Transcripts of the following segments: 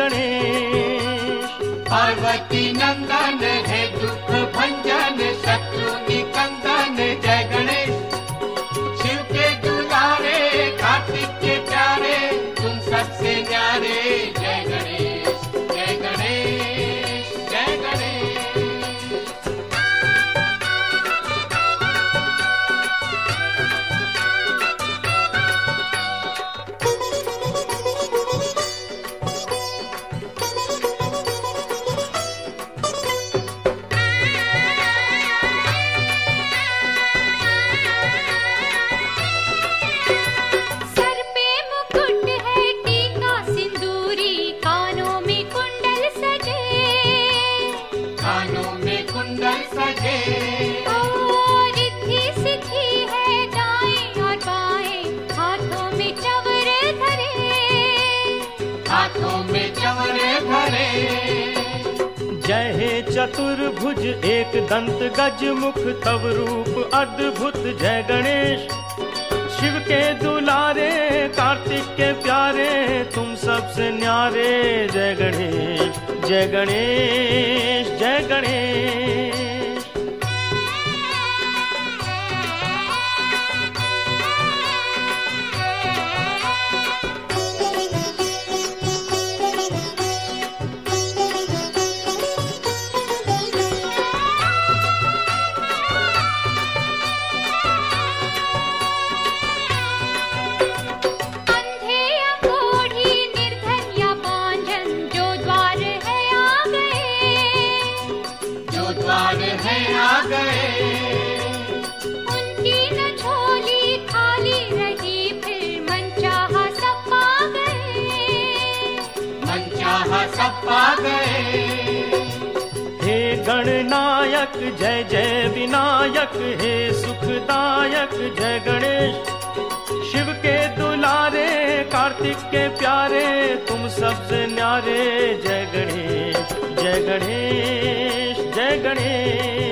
गणेश। पार्वती नंदन है दुख भंजन शत्रु निकंदन जय गणेश। शिव के दुलारे कार्तिक के प्यारे तुम सबसे न्यारे जय गणेश जय गणेश जय गणेश। जय हे चतुर्भुज एक दंत गज मुख तव रूप अद्भुत जय गणेश। शिव के दुलारे कार्तिक के प्यारे तुम सबसे न्यारे जय गणेश जय गणेश जय गणेश। उनकी न झोली खाली रही फिर मनचाहा सब पा गए। मनचाहा सब पा गए। हे गणनायक जय जय विनायक हे सुखदायक जय गणेश। शिव के दुलारे कार्तिक के प्यारे तुम सबसे न्यारे जय गणेश जय गणेश जय गणेश।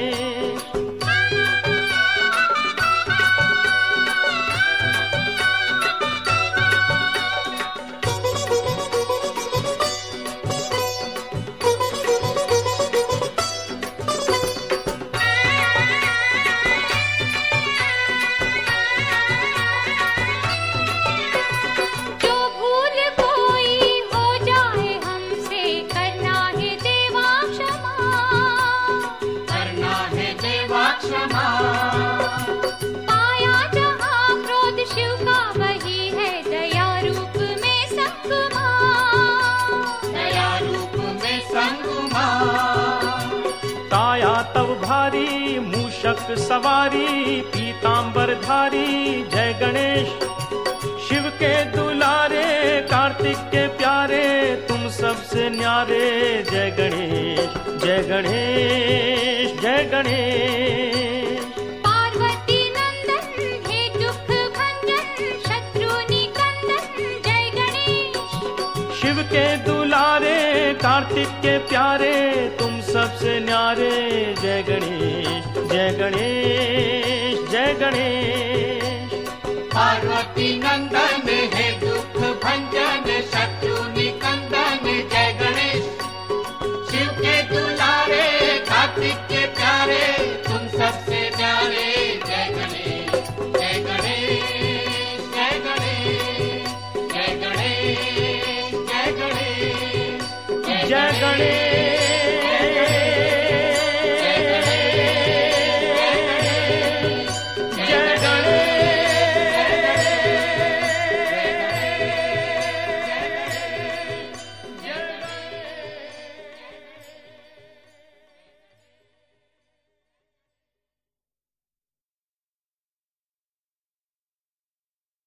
पाया जहाँ क्रोध शिव का वही है दया रूप में संगमा। दया रूप में संगमा। काया तव भारी मूषक सवारी पीतांबर धारी जय गणेश। शिव के दुलारे कार्तिक के प्यारे तुम सबसे न्यारे जय गणेश जय गणेश जय गणेश। पार्वती नंदन हे दुख भंजन शत्रु निकंदन जय गणेश। शिव के दुलारे कार्तिक के प्यारे तुम सबसे न्यारे जय गणेश जय गणेश जय गणेश। पार्वती नंदन है दुख भंजन शत्रु निकंदन जय गणेश। शिव के दुलारे कार्तिक के प्यारे तुम सबसे न्यारे जय गणेश जय गणेश जय गणेश जय गणेश जय गणेश जय गणेश।